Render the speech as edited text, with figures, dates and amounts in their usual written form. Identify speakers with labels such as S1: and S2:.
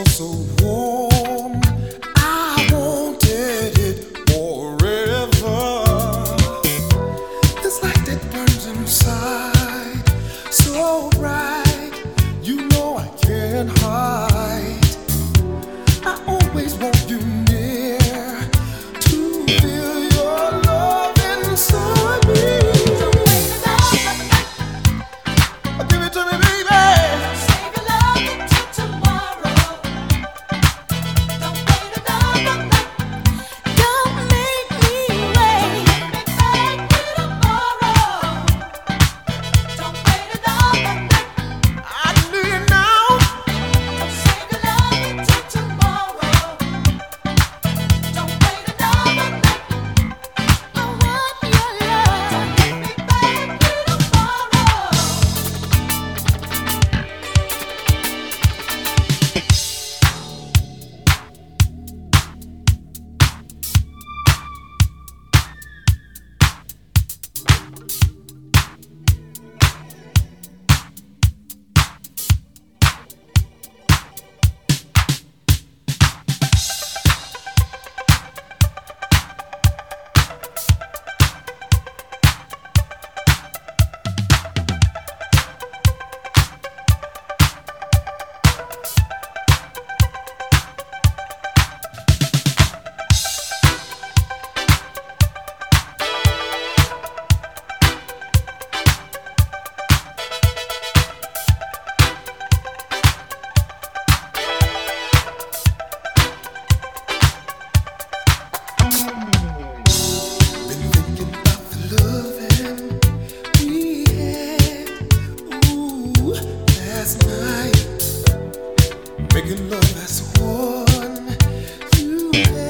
S1: so warm. I wanted it forever. This light that burns inside, so bright, you know I can't hide. I always want you near to feel your love inside me. Give it to me, baby.
S2: Save your love until tomorrow. Don't wait another night. Don't make me wait. Make me tomorrow. Don't wait another night.
S1: I need it now.
S2: Save your love until tomorrow. Don't wait another night. I want your love. Take me back to tomorrow.
S1: Been thinking about the loving we had, ooh, last night. Making love as one, you